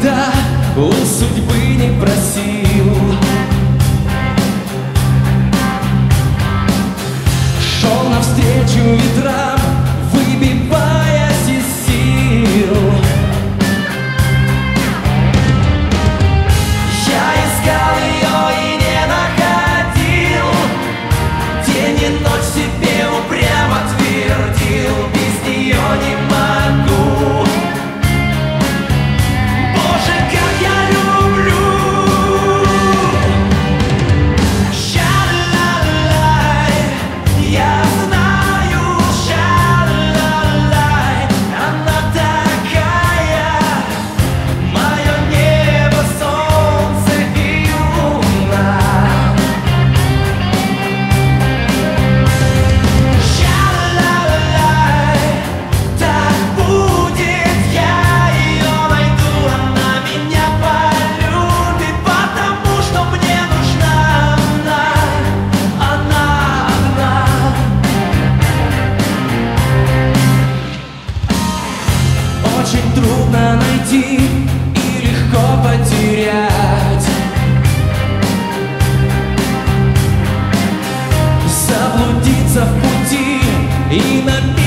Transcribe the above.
никогда у судьбы не просил. Шел навстречу ветрам, выбиваясь из сил. Я искал ее и не находил, день и ночь себе упрямо твердил: без нее не могу. Боже, как я люблю! Ша-ла-лай, я знаю, ша-ла-лай, она такая, мое небо, солнце и луна. Ша-ла-лай, так будет, я ее найду, она меня полюбит, потому что мне нужна она одна. Очень трудно найти и легко потерять, заблудиться в пути и напиться